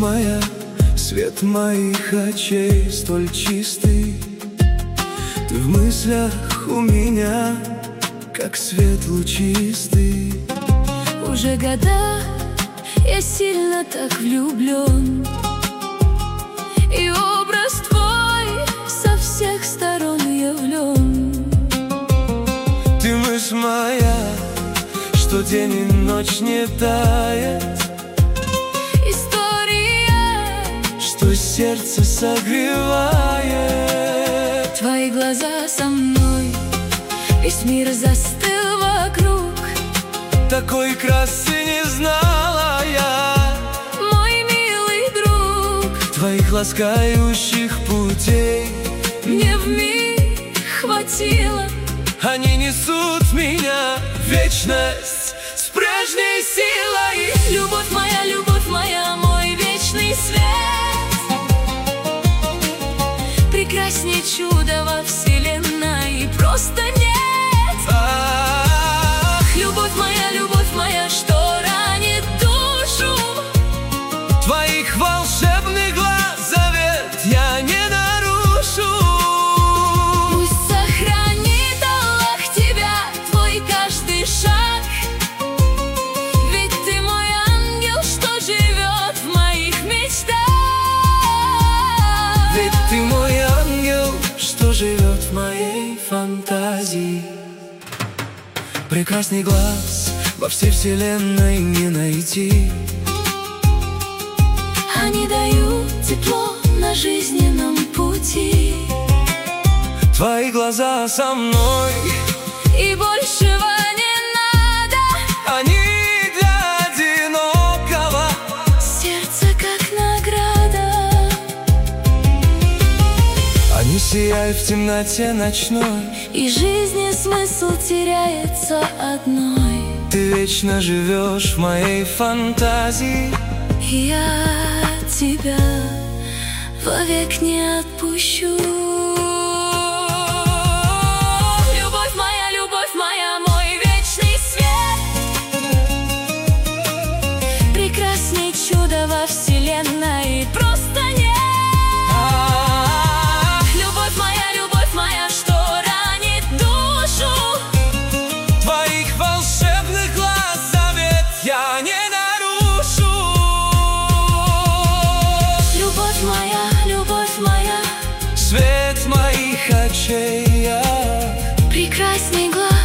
моя, свет моих очей столь чистый. Ты в мыслях у меня, как свет лучистый. Уже года я сильно так влюблен, и образ твой со всех сторон явлен. Ты мысль моя, что день и ночь не тает, История, что сердце согревает. твои глаза со мной, весь мир застыл вокруг. Такой красы не знала я, Мой милый друг, твоих ласкающих путей. мне вмиг хватило. Они несут меня в вечность с прежней силой. Любовь моя, мой вечный свет. Прекрасней чуда во вселенной просто нет. Любовь моя, что ранит душу. Твоих волшебных глаз завет я не нарушу. Пусть сохранит Аллах тебя, твой каждый шаг. Ведь ты мой ангел, что живет в моих мечтах. Ведь ты мой ангел, что живет в моей фантазии. Прекрасный глаз во всей вселенной не найти. Они дают тепло на жизненном пути. Твои глаза со мной, И большего не надо. они для одинокого. Сердце как награда. Они сияют в темноте ночной. И жизни смысл теряется одной. Ты вечно живешь в моей фантазии. Я тебя вовек не отпущу. Любовь моя, мой вечный свет. Прекрасней чуда во вселенной просто нет. Любовь моя, что ранит душу. Твоих волшебных глаз завет я не нарушу. Любовь моя, Свет моих очей я. прекрасней глаз.